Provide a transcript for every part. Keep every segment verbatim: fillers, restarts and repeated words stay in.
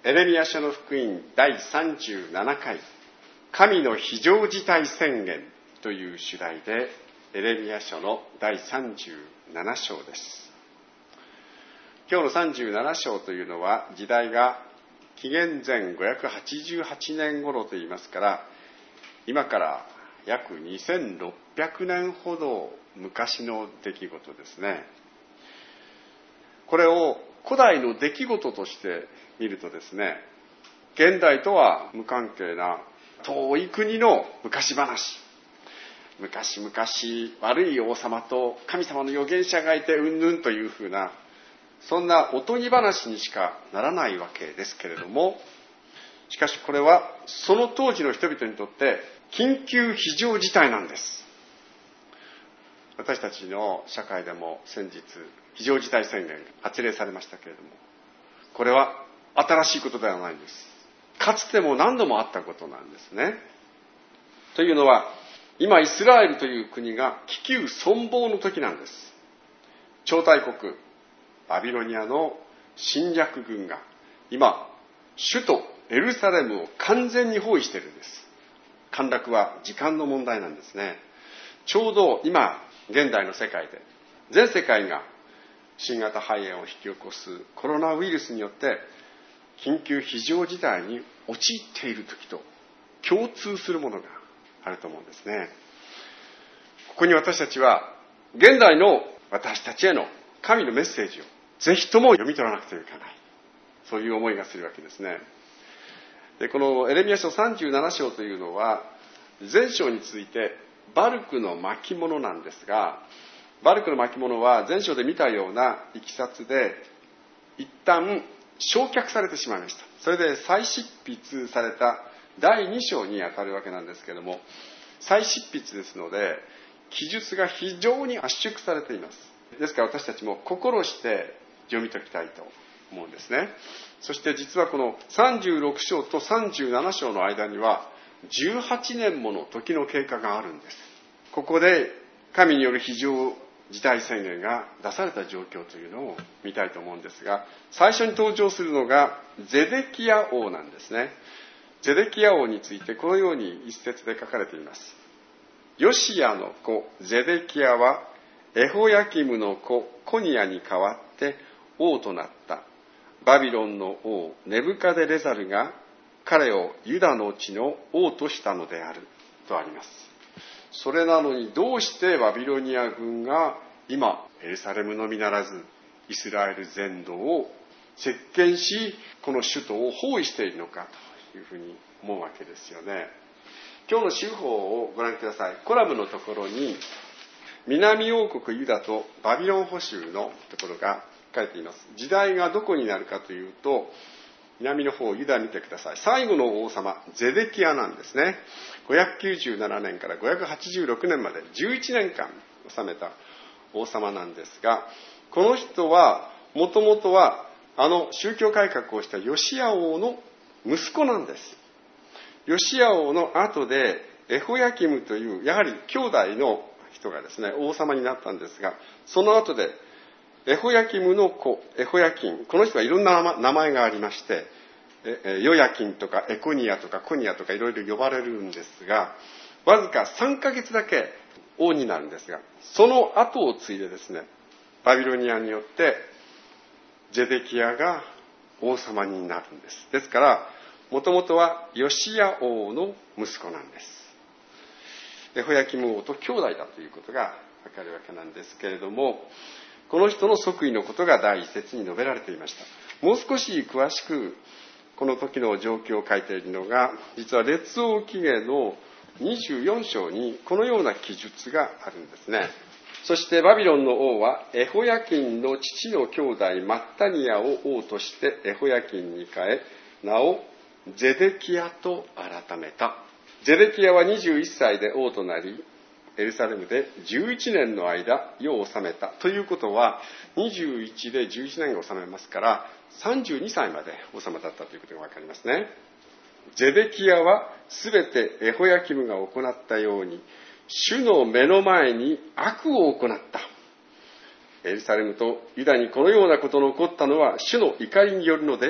エレミヤ書の福音だいさんじゅうななかい、神の非常事態宣言という主題で、エレミヤ書のだいさんじゅうなな章です。今日のさんじゅうなな章というのは、時代が紀元前ごひゃくはちじゅうはちねん頃といいますから、今から約にせんろっぴゃくねんほど昔の出来事ですね。これを古代の出来事として見るとですね、現代とは無関係な遠い国の昔話、昔々悪い王様と神様の預言者がいてうんぬんというふうな、そんなおとぎ話にしかならないわけですけれども、しかしこれはその当時の人々にとって緊急非常事態なんです。私たちの社会でも先日非常事態宣言が発令されましたけれども、これは新しいことではないんです。かつても何度もあったことなんですね。というのは、今イスラエルという国が危急存亡の時なんです。超大国バビロニアの侵略軍が今首都エルサレムを完全に包囲しているんです。陥落は時間の問題なんですね。ちょうど今現代の世界で全世界が新型肺炎を引き起こすコロナウイルスによって緊急非常事態に陥っている時と共通するものがあると思うんですね。ここに私たちは現代の私たちへの神のメッセージをぜひとも読み取らなくてはいけない、そういう思いがするわけですね。で、このエレミヤ書さんじゅうなな章というのは前章に続いてバルクの巻物なんですが、バルクの巻物は前章で見たようないきさつで一旦焼却されてしまいました。それで再執筆されただいに章にあたるわけなんですけれども、再執筆ですので記述が非常に圧縮されています。ですから私たちも心して読み解きたいと思うんですね。そして実はこのさんじゅうろく章とさんじゅうなな章の間にはじゅうはちねんもの時の経過があるんです。ここで神による非常事態宣言が出された状況というのを見たいと思うんですが、最初に登場するのがゼデキヤ王なんですね。ゼデキヤ王についてこのように一節で書かれています。ヨシヤの子ゼデキヤはエホヤキムの子コニヤに代わって王となった。バビロンの王ネブカデレザルが彼をユダの地の王としたのであるとあります。それなのにどうしてバビロニア軍が今エルサレムのみならずイスラエル全土を席巻し、この首都を包囲しているのかというふうに思うわけですよね。今日の手法をご覧ください。コラムのところに南王国ユダとバビロン捕囚のところが書いています。時代がどこになるかというと、南の方ユダ見てください。最後の王様ゼデキヤなんですね。ごひゃくきゅうじゅうななねんからごひゃくはちじゅうろくねんまでじゅういちねんかん治めた王様なんですが、この人はもともとはあの宗教改革をしたヨシヤ王の息子なんです。ヨシヤ王の後でエホヤキムというやはり兄弟の人がですね王様になったんですが、その後でエホヤキムの子エホヤキン、この人はいろんな名前がありまして、ヨヤキンとかエコニアとかコニアとかいろいろ呼ばれるんですが、わずかさんかげつだけ王になるんですが、その後を継いでですね、バビロニアによってゼデキヤが王様になるんです。ですからもともとはヨシヤ王の息子なんです。エホヤキム王と兄弟だということがわかるわけなんですけれども、この人の即位のことが第一節に述べられていました。もう少し詳しくこの時の状況を書いているのが、実は列王記下のにじゅうよん章にこのような記述があるんですね。そしてバビロンの王はエホヤキンの父の兄弟マッタニヤを王としてエホヤキンに変え、名をゼデキヤと改めた。ゼデキヤはにじゅういっさいで王となり、エルサレムでじゅういちねんの間世を治めた。ということはにじゅういちでじゅういちねんが治めますから、さんじゅうにさいまで王様だったということがわかりますね。ゼデキヤはすべてエホヤキムが行ったように主の目の前に悪を行った。エルサレムとユダにこのようなことの起こったのは主の怒りによるので、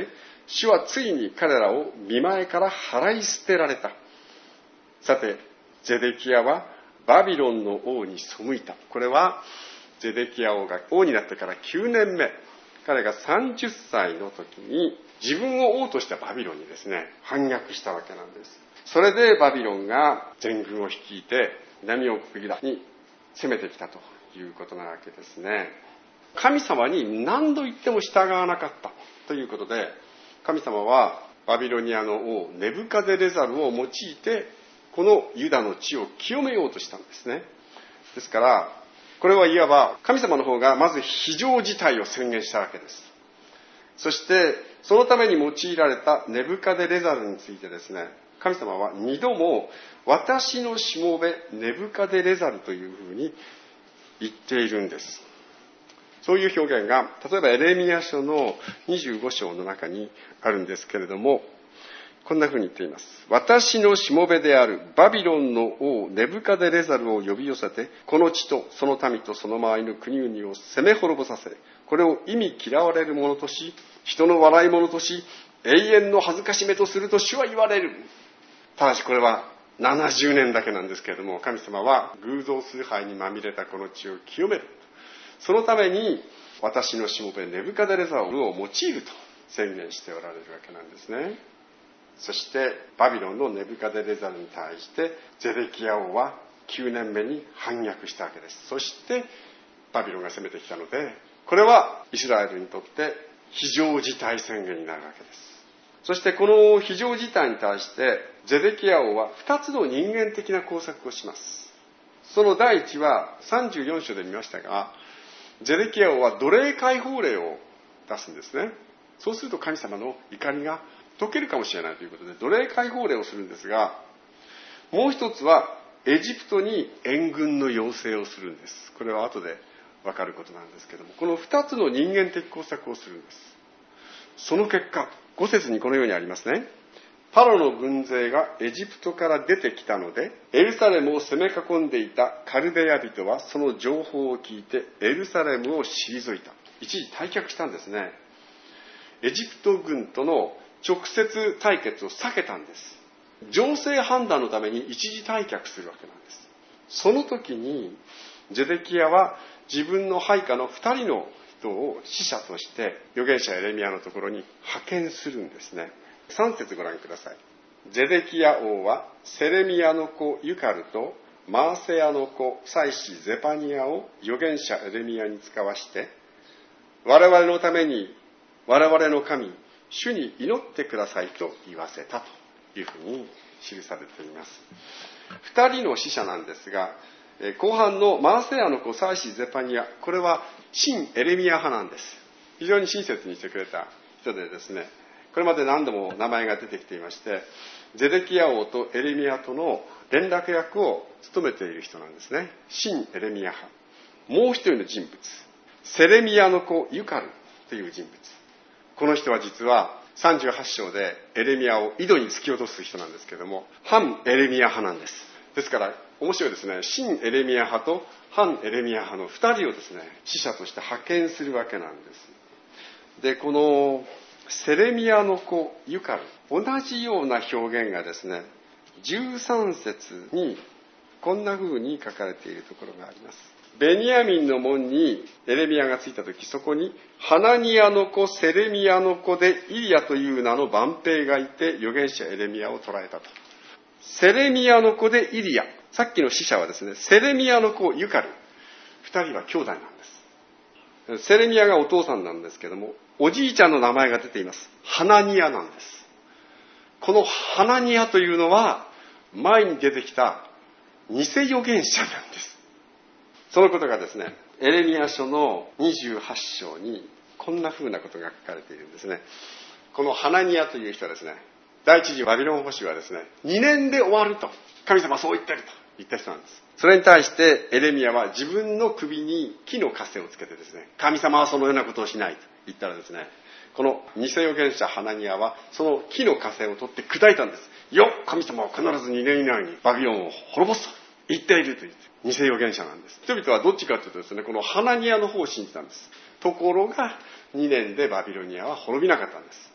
主はついに彼らを見前から払い捨てられた。さて、ゼデキヤはバビロンの王に背いた。これはゼデキヤ王が王になってからきゅうねんめ、彼がさんじゅっさいの時に自分を王としたバビロンにですね、反逆したわけなんです。それでバビロンが全軍を率いて南王国ユダに攻めてきたということなわけですね。神様に何度言っても従わなかったということで、神様はバビロニアの王ネブカデレザルを用いてこのユダの地を清めようとしたんですね。ですからこれはいわば神様の方がまず非常事態を宣言したわけです。そしてそのために用いられたネブカデレザルについてですね、神様は二度も私のしもべネブカデレザルというふうに言っているんです。そういう表現が例えばエレミヤ書のにじゅうご章の中にあるんですけれども、こんなふうに言っています。私のしもべであるバビロンの王ネブカデレザルを呼び寄せて、この地とその民とその周りの国々を攻め滅ぼさせ、これを忌み嫌われるものとし、人の笑いものとし、永遠の恥ずかしめとすると主は言われる。ただしこれはななじゅうねんだけなんですけれども、神様は偶像崇拝にまみれたこの地を清める。そのために私のしもべネブカデレザルを用いると宣言しておられるわけなんですね。そしてバビロンのネブカデレザルに対してゼデキヤ王はきゅうねんめに反逆したわけです。そしてバビロンが攻めてきたので、これはイスラエルにとって非常事態宣言になるわけです。そしてこの非常事態に対してゼデキヤ王はふたつの人間的な工作をします。その第一はさんじゅうよん章で見ましたが、ゼデキヤ王は奴隷解放令を出すんですね。そうすると神様の怒りが解けるかもしれないということで奴隷解放令をするんですが、もう一つはエジプトに援軍の要請をするんです。これは後で分かることなんですけども、この二つの人間的工作をするんです。その結果、ご節にこのようにありますね。パロの軍勢がエジプトから出てきたので、エルサレムを攻め囲んでいたカルデア人はその情報を聞いてエルサレムを退いた。一時退却したんですね。エジプト軍との直接対決を避けたんです。情勢判断のために一時退却するわけなんです。その時にゼデキヤは自分の配下の二人の人を使者として預言者エレミヤのところに派遣するんですね。さん節ご覧ください。ゼデキヤ王はセレミヤの子ユカルとマーセヤの子祭司ゼパニヤを預言者エレミヤに使わして、我々のために我々の神主に祈ってくださいと言わせたというふうに記されています。二人の使者なんですが、後半のマーセヤの子祭司ゼパニヤ、これは親エレミヤ派なんです。非常に親切にしてくれた人でですね、これまで何度も名前が出てきていまして、ゼデキヤ王とエレミヤとの連絡役を務めている人なんですね。親エレミヤ派。もう一人の人物、セレミヤの子ユカルという人物。この人は実はさんじゅうはち章でエレミヤを井戸に突き落とす人なんですけれども、反エレミヤ派なんです。ですから面白いですね。親エレミヤ派と反エレミヤ派のふたりをですね、使者として派遣するわけなんです。で、このセレミヤの子ユカル、同じような表現がですね、じゅうさん節にこんな風に書かれているところがあります。ベニヤミンの門にエレミヤがついたとき、そこにハナニヤの子セレミヤの子でイリヤという名の番兵がいて預言者エレミヤを捕らえたと。セレミヤの子でイリヤ、さっきの使者はですね、セレミヤの子ユカル、二人は兄弟なんです。セレミヤがお父さんなんですけども、おじいちゃんの名前が出ています。ハナニヤなんです。このハナニヤというのは前に出てきた偽預言者なんです。そのことがですね、エレミヤ書のにじゅうはち章にこんな風なことが書かれているんですね。このハナニヤという人はですね、第一次バビロン捕囚はですね、にねんで終わると神様はそう言ってると言った人なんです。それに対してエレミヤは自分の首に木の枷をつけてですね、神様はそのようなことをしないと言ったらですね、この偽預言者ハナニヤはその木の枷を取って砕いたんです。よっ、神様は必ずにねん以内にバビロンを滅ぼすと言っていると言って、偽預言者なんです。人々はどっちかというとですね、このハナニヤの方を信じたんです。ところがにねんでバビロニアは滅びなかったんです。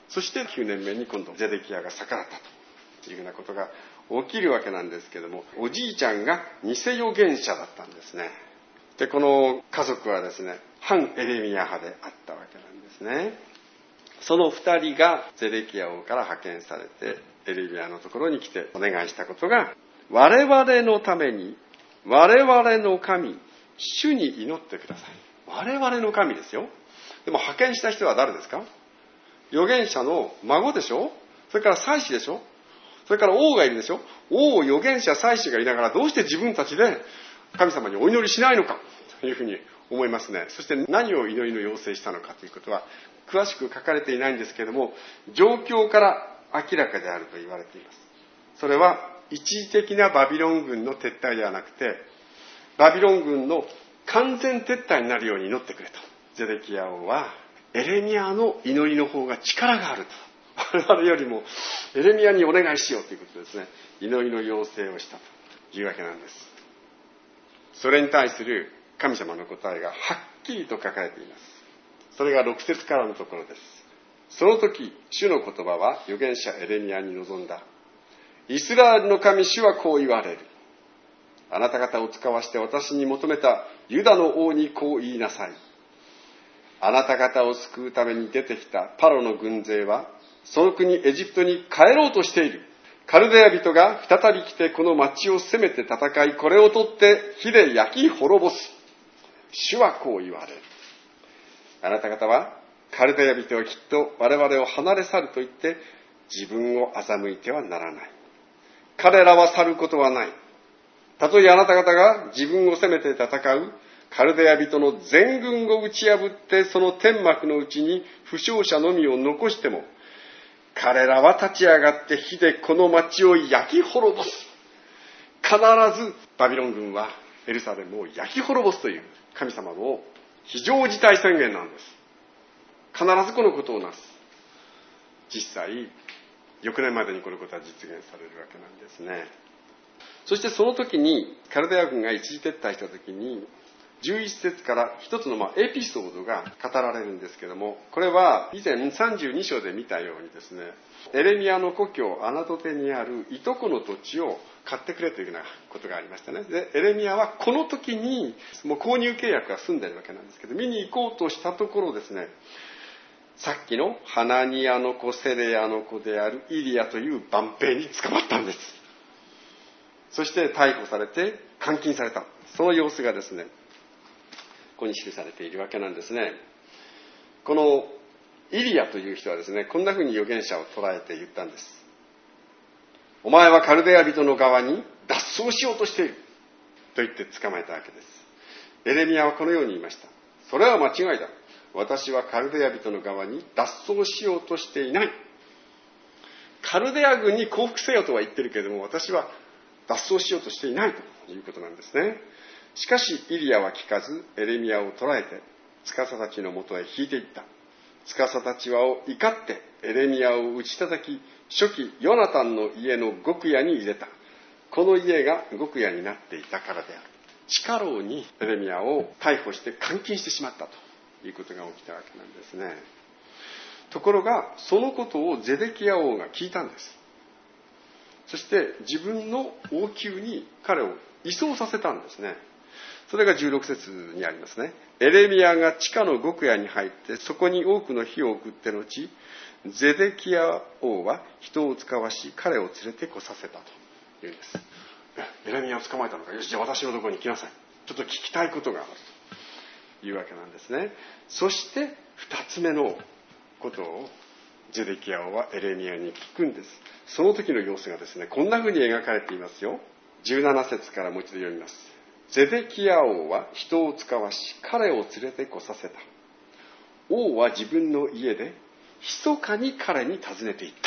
そしてきゅうねんめに今度ゼデキヤが逆らったというようなことが起きるわけなんですけども、おじいちゃんが偽預言者だったんですね。で、この家族はですね、反エレミヤ派であったわけなんですね。その二人がゼデキヤ王から派遣されてエレミヤのところに来てお願いしたことが、我々のために我々の神主に祈ってください。我々の神ですよ。でも派遣した人は誰ですか？預言者の孫でしょ。それから祭司でしょ。それから王がいるでしょ。王、預言者、祭司がいながらどうして自分たちで神様にお祈りしないのかというふうに思いますね。そして何を祈りの要請したのかということは詳しく書かれていないんですけれども、状況から明らかであると言われています。それは一時的なバビロン軍の撤退ではなくて、バビロン軍の完全撤退になるように祈ってくれと。ゼデキヤ王はエレミヤの祈りの方が力があると。我々よりもエレミヤにお願いしようということですね。祈りの要請をしたというわけなんです。それに対する神様の答えがはっきりと書かれています。それがろく節からのところです。その時、主の言葉は預言者エレミヤに臨んだ。イスラエルの神主はこう言われる。あなた方を使わして私に求めたユダの王にこう言いなさい。あなた方を救うために出てきたパロの軍勢は、その国エジプトに帰ろうとしている。カルデア人が再び来てこの町を攻めて戦い、これを取って火で焼き滅ぼす。主はこう言われる。あなた方はカルデア人はきっと我々を離れ去ると言って自分を欺いてはならない。彼らは去ることはない。たとえあなた方が自分を攻めて戦うカルデア人の全軍を打ち破ってその天幕のうちに負傷者のみを残しても、彼らは立ち上がって火でこの町を焼き滅ぼす。必ずバビロン軍はエルサレムを焼き滅ぼすという神様の非常事態宣言なんです。必ずこのことをなす。実際翌年までにこのことは実現されるわけなんですね。そしてその時にカルデア軍が一時撤退した時にじゅういち節から一つのまあエピソードが語られるんですけども、これは以前さんじゅうに章で見たようにですね、エレミヤの故郷アナトテにあるいとこの土地を買ってくれというようなことがありましたね。でエレミヤはこの時にもう購入契約が済んでいるわけなんですけど、見に行こうとしたところですね、さっきのハナニヤの子セレヤの子であるイリアという番兵に捕まったんです。そして逮捕されて監禁された、その様子がですねここに記されているわけなんですね。このイリアという人はですね、こんなふうに預言者を捉えて言ったんです。お前はカルデア人の側に脱走しようとしていると言って捕まえたわけです。エレミヤはこのように言いました。それは間違いだ。私はカルデア人の側に脱走しようとしていない。カルデア軍に降伏せよとは言ってるけれども、私は脱走しようとしていないということなんですね。しかしイリアは聞かず、エレミヤを捕らえて司たちのもとへ引いていった。司たちは怒ってエレミヤを打ち叩き、初期ヨナタンの家の獄屋に入れた。この家が獄屋になっていたからである。地下牢にエレミヤを逮捕して監禁してしまったということが起きたわけなんですね。ところがそのことをゼデキヤ王が聞いたんです。そして自分の王宮に彼を移送させたんですね。それがじゅうろく節にありますね。エレミヤが地下の獄屋に入ってそこに多くの火を送って後、ゼデキヤ王は人を使わし彼を連れてこさせたというんです。エレミヤを捕まえたのか、よしじゃあ私のところに来なさい、ちょっと聞きたいことがあるというわけなんですね。そして二つ目のことをゼデキヤ王はエレミヤに聞くんです。その時の様子がですね、こんなふうに描かれていますよ。じゅうなな節からもう一度読みます。ゼデキヤ王は人を使わし彼を連れてこさせた。王は自分の家で密かに彼に尋ねていった。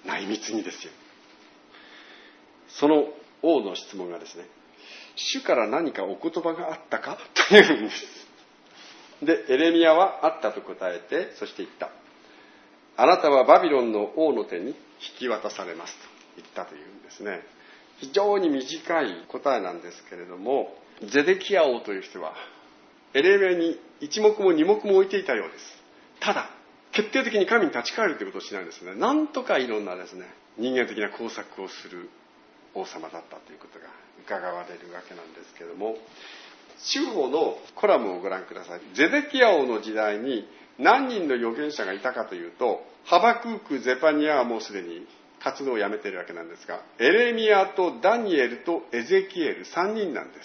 内密にですよ。その王の質問がですね、主から何かお言葉があったかというんです。でエレミヤはあったと答えて、そして言った。あなたはバビロンの王の手に引き渡されますと言ったというんですね。非常に短い答えなんですけれども、ゼデキヤ王という人はエレミヤに一目も二目も置いていたようです。ただ決定的に神に立ち返るということをしないんですね。なんとかいろんなですね、人間的な工作をする王様だったということが伺われるわけなんですけれども、司法のコラムをご覧ください。ゼデキヤ王の時代に何人の預言者がいたかというと、ハバクーク、ゼパニアはもうすでに活動をやめているわけなんですが、エレミヤとダニエルとエゼキエルさんにんなんです。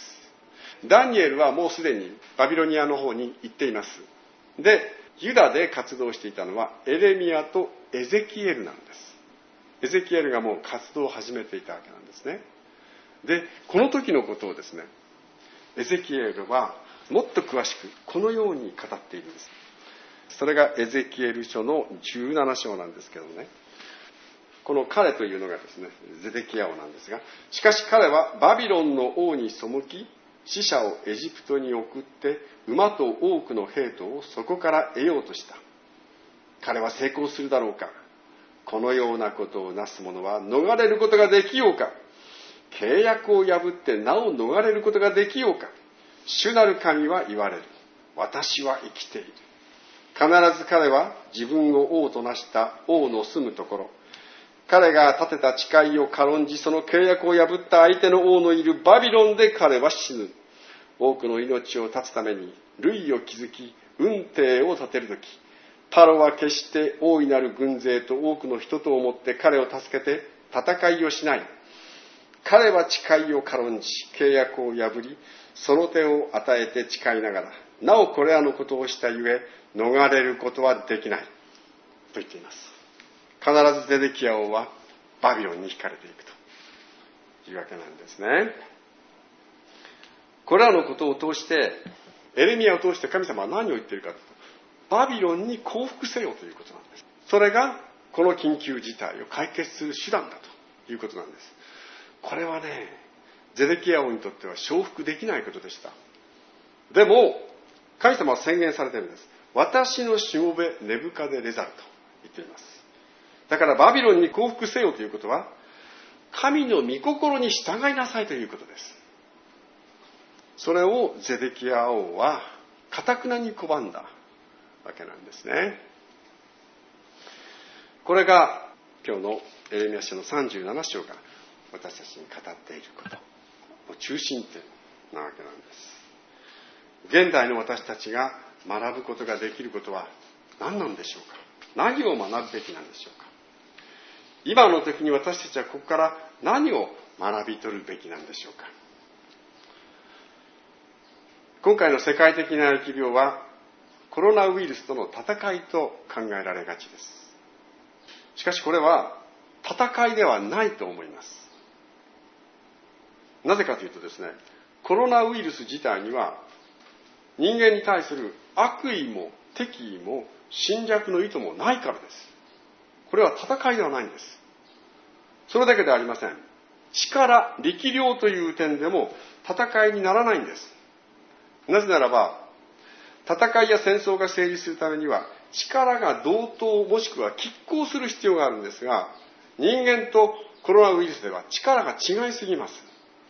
ダニエルはもうすでにバビロニアの方に行っています。で、ユダで活動していたのはエレミヤとエゼキエルなんです。エゼキエルがもう活動を始めていたわけなんですね。で、この時のことをですね、エゼキエルはもっと詳しくこのように語っているんです。それがエゼキエル書のじゅうなな章なんですけどね、この彼というのがですね、ゼデキヤ王なんですが、しかし彼はバビロンの王に背き、死者をエジプトに送って馬と多くの兵とをそこから得ようとした。彼は成功するだろうか。このようなことをなす者は逃れることができようか。契約を破ってなお逃れることができようか。主なる神は言われる。私は生きている。必ず彼は自分を王となした王の住むところ、彼が立てた誓いを軽んじ、その契約を破った相手の王のいるバビロンで彼は死ぬ。多くの命を絶つために塁を築き、運艇を立てるとき、パロは決して大いなる軍勢と多くの人とをもって彼を助けて戦いをしない。彼は誓いを軽んじ、契約を破り、その手を与えて誓いながら、なおこれらのことをしたゆえ、逃れることはできない。と言っています。必ずゼデキヤ王はバビロンに引かれていくというわけなんですね。これらのことを通して、エレミヤを通して神様は何を言っているかというと、バビロンに降伏せよということなんです。それがこの緊急事態を解決する手段だということなんです。これはね、ゼデキヤ王にとっては承服できないことでした。でも神様は宣言されているんです。私のしもべネブカデレザルと言っています。だからバビロンに降伏せよということは、神の御心に従いなさいということです。それをゼデキヤ王は頑なに拒んだわけなんですね。これが今日のエレミヤ書のさんじゅうなな章が私たちに語っていることの中心点なわけなんです。現代の私たちが学ぶことができることは何なんでしょうか。何を学ぶべきなんでしょうか。今の時に私たちはここから何を学び取るべきなんでしょうか。今回の世界的な疫病はコロナウイルスとの戦いと考えられがちです。しかしこれは戦いではないと思います。なぜかというとですね、コロナウイルス自体には人間に対する悪意も敵意も侵略の意図もないからです。これは戦いではないんです。それだけではありません。力、力量という点でも戦いにならないんです。なぜならば、戦いや戦争が成立するためには力が同等もしくは拮抗する必要があるんですが、人間とコロナウイルスでは力が違いすぎます。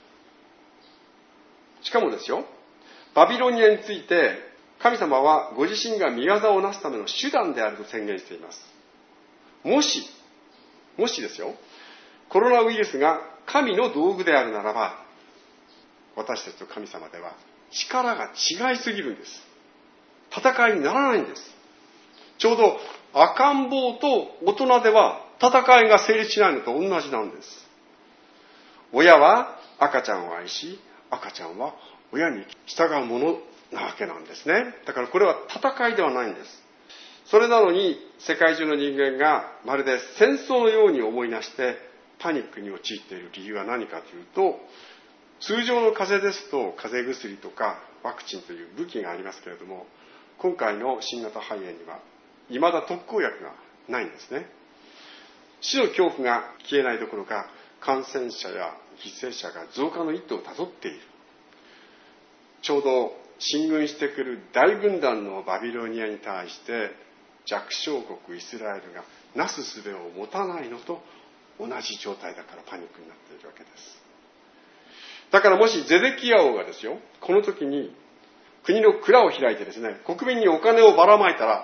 しかもですよ、バビロニアについて神様はご自身が御業をなすための手段であると宣言しています。もし、もしですよ、コロナウイルスが神の道具であるならば、私たちと神様では力が違いすぎるんです。戦いにならないんです。ちょうど赤ん坊と大人では戦いが成立しないのと同じなんです。親は赤ちゃんを愛し、赤ちゃんは親に従うものなわけなんですね。だからこれは戦いではないんです。それなのに世界中の人間がまるで戦争のように思いなしてパニックに陥っている理由は何かというと、通常の風邪ですと風邪薬とかワクチンという武器がありますけれども、今回の新型肺炎には未だ特効薬がないんですね。死の恐怖が消えないどころか、感染者や犠牲者が増加の一途をたどっている。ちょうど進軍してくる大軍団のバビロニアに対して弱小国イスラエルがなす術を持たないのと同じ状態だからパニックになっているわけです。だからもしゼデキヤ王がですよ、この時に国の蔵を開いてですね、国民にお金をばらまいたら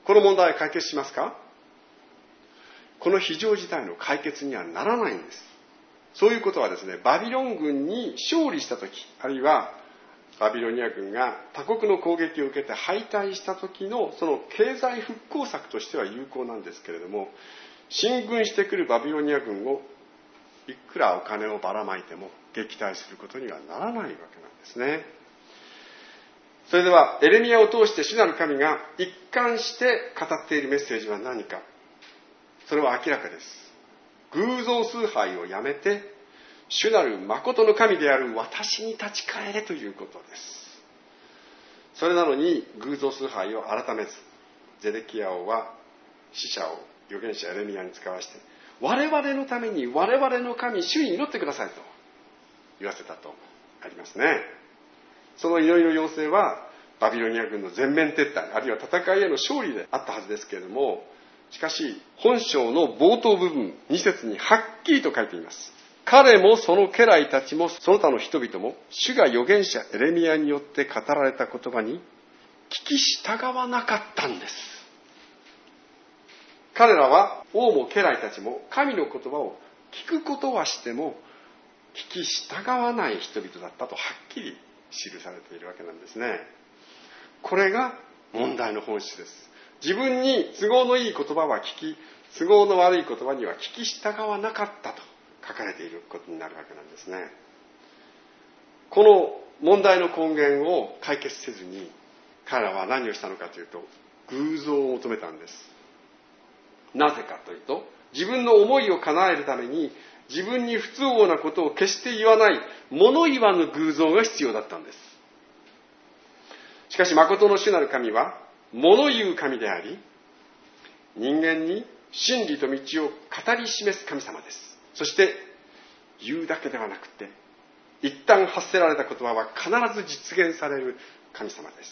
この問題を解決しますか？この非常事態の解決にはならないんです。そういうことはですね、バビロン軍に勝利したとき、あるいはバビロニア軍が他国の攻撃を受けて敗退したときのその経済復興策としては有効なんですけれども、進軍してくるバビロニア軍をいくらお金をばらまいても撃退することにはならないわけなんですね。それではエレミヤを通して主なる神が一貫して語っているメッセージは何か。それは明らかです。偶像崇拝をやめて主なる誠の神である私に立ち返れということです。それなのに偶像崇拝を改めず、ゼデキヤ王は使者を預言者エレミヤに使わして、我々のために我々の神主に祈ってくださいと言わせたとありますね。その祈りの要請はバビロニア軍の全面撤退、あるいは戦いへの勝利であったはずですけれども、しかし本章の冒頭部分に節にはっきりと書いています。彼もその家来たちもその他の人々も主が預言者エレミヤによって語られた言葉に聞き従わなかったんです。彼らは王も家来たちも神の言葉を聞くことはしても聞き従わない人々だったとはっきり記されているわけなんですね。これが問題の本質です。自分に都合のいい言葉は聞き、都合の悪い言葉には聞き従わなかったと書かれていることになるわけなんですね。この問題の根源を解決せずに彼らは何をしたのかというと、偶像を求めたんです。なぜかというと、自分の思いを叶えるために自分に不都合なことを決して言わない物言わぬ偶像が必要だったんです。しかし誠の主なる神は物言う神であり、人間に真理と道を語り示す神様です。そして言うだけではなくて、一旦発せられた言葉は必ず実現される神様です。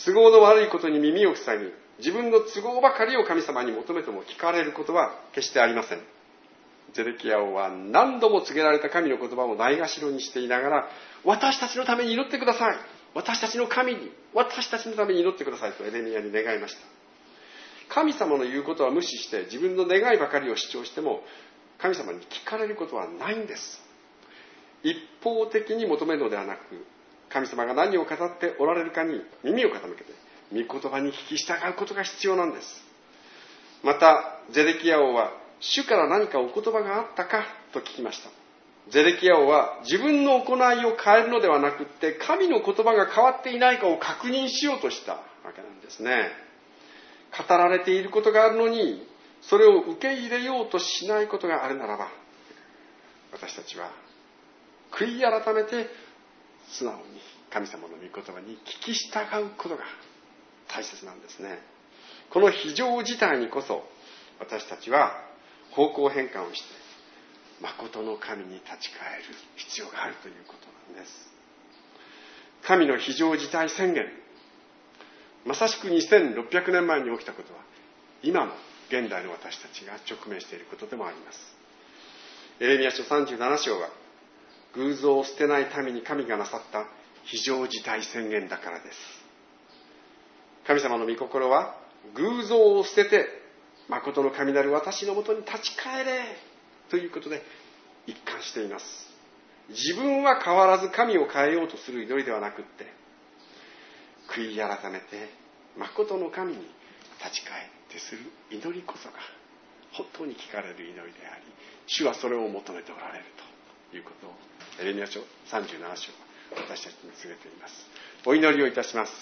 都合の悪いことに耳を塞ぎ、自分の都合ばかりを神様に求めても聞かれることは決してありません。ゼデキヤ王は何度も告げられた神の言葉をないがしろにしていながら、私たちのために祈ってください、私たちの神に、私たちのために祈ってくださいとエレミヤに願いました。神様の言うことは無視して自分の願いばかりを主張しても神様に聞かれることはないんです。一方的に求めるのではなく、神様が何を語っておられるかに耳を傾けて御言葉に聞き従うことが必要なんです。またゼデキヤ王は主から何かお言葉があったかと聞きました。ゼデキヤ王は自分の行いを変えるのではなくって神の言葉が変わっていないかを確認しようとしたわけなんですね。語られていることがあるのにそれを受け入れようとしないことがあるならば、私たちは悔い改めて素直に神様の御言葉に聞き従うことが大切なんですね。この非常事態にこそ私たちは方向変換をして誠の神に立ち返る必要があるということなんです。神の非常事態宣言、まさしくにせんろっぴゃくねんまえに起きたことは今も現代の私たちが直面していることでもあります。エレミヤ書さんじゅうなな章は偶像を捨てないために神がなさった非常事態宣言だからです。神様の御心は偶像を捨てて誠の神なる私のもとに立ち返れということで一貫しています。自分は変わらず神を変えようとする祈りではなくって、悔い改めて誠の神に立ち返ってする祈りこそが本当に聞かれる祈りであり、主はそれを求めておられるということをエレミヤ書さんじゅうなな章は私たちに告げています。お祈りをいたします。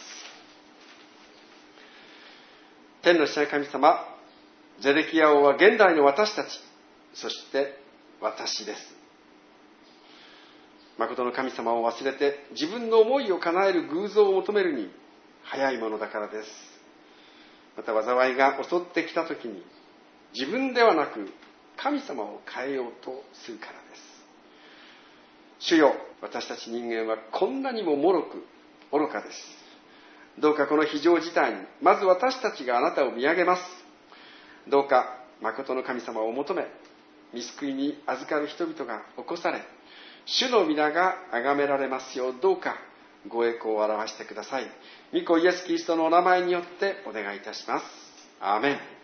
天の父なる神様、ゼデキヤ王は現代の私たち、そして私です。誠の神様を忘れて自分の思いを叶える偶像を求めるに早いものだからです。また災いが襲ってきたときに自分ではなく神様を変えようとするからです。主よ、私たち人間はこんなにも脆く愚かです。どうかこの非常事態にまず私たちがあなたを見上げます。どうか誠の神様を求め御救いに預かる人々が起こされ、主の皆が崇められますよう、どうかご栄光を表してください。御子イエスキリストのお名前によってお願いいたします。アーメン。